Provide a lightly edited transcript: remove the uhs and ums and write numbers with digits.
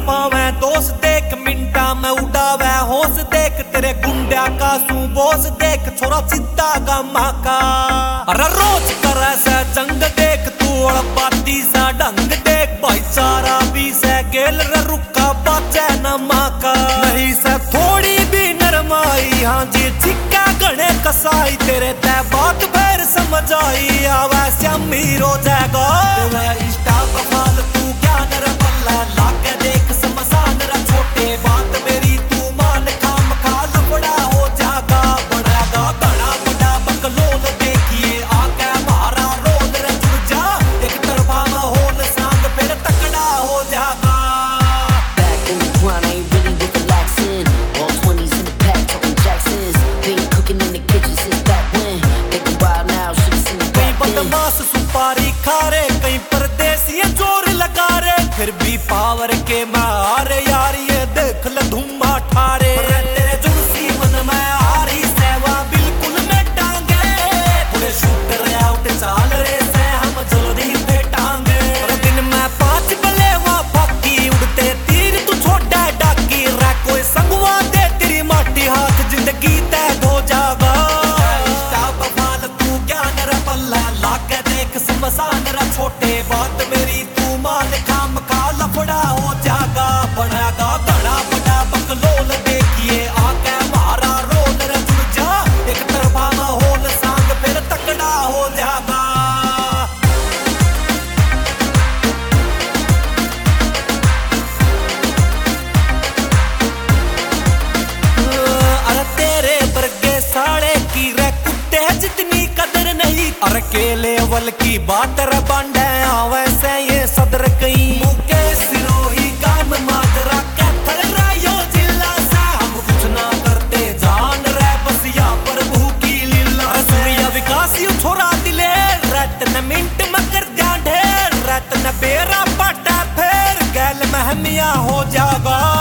पावे दोस्त देख मिंटा में उड़ावे होश देख तेरे गुंडा का बोस देख छोरा चित्ता का माका। अरे रोज करे से जंग देख तू बाती सा ढंग देख भाईचारा भी से गेल रे रुका बाचे न माका। नहीं से थोड़ी भी नरमाई हाँ जी छिक्का गणे कसाई तेरे तय बात फिर समझ आई आवा श्यामी रो जाएगा इष्टा कमाल तू क्या नर बल्ला लाके देख समसान रा छोटे बात मेरी तू मान काम खा लपड़ा हो जागा बढ़ागा बड़ा बड़ा बकलोल देखिए आके मारा रोल रे जुड़ जा एक तरफा माहौल सांग फिर तकड़ा हो जागा। Back in the grind, I ain't really with relaxing. All 20s in the pack, talking Jacksons. Been cooking in the kitchen since back when. Think about now, should've seen it back then. बदमाश सुपारी खा रे कहीं परदेसी जोर लगा रे फिर भी पावर के मारे यार ये देख ल धुम्मा ठारे तेरे जुड़सी मन में आ रही सेवा बिल्कुल में टांगे पूरे शूटर आउट चाल रे से हम जल्दी भेटांगे दिन में 5 बले वहाँ बाकी उड़ते तीर तू छोटा डाकी रे कोई संगवा दे तेरी माटी हाथ जिंदगी तय हो जागा। तू क्या नरा पल्ला लाके देख समसान रा छोटे बात मेरी तू मान काम खा लफड़ा हो जागा बढ़ागा बड़ा बड़ा बकलोल देखिए आके मारा रोल रे जुड़ जा एक तरफा माहौल सांग फिर तकड़ा हो जागा। अरे तेरे बरगे साड़े की रे कुत्ते जितनी कदर नहीं अरे के लेवल की बात रे बांडे वैसे ये सदर कई मुके सिरोही काम माजरा कैथल रायो जिला सा हम कुछ ना करते जान रे बस या पर भूखी लीला सूर्य विकास यू छोरा दिले रत न मिनट में कर दिया ढेर रत न बेरा पटा फेर गैल महमिया हो जागा।